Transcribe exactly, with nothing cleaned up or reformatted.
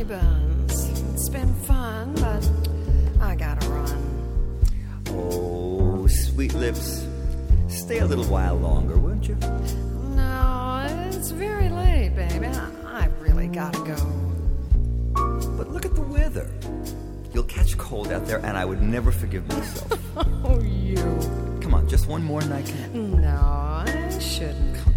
honey buns. It's been fun, but I gotta run. Oh, sweet lips. Stay a little while longer, won't you? No, it's very late, baby. I, I really gotta go. But look at the weather. You'll catch cold out there, and I would never forgive myself. Oh, you. Come on, just one more nightcap. No, I shouldn't. Come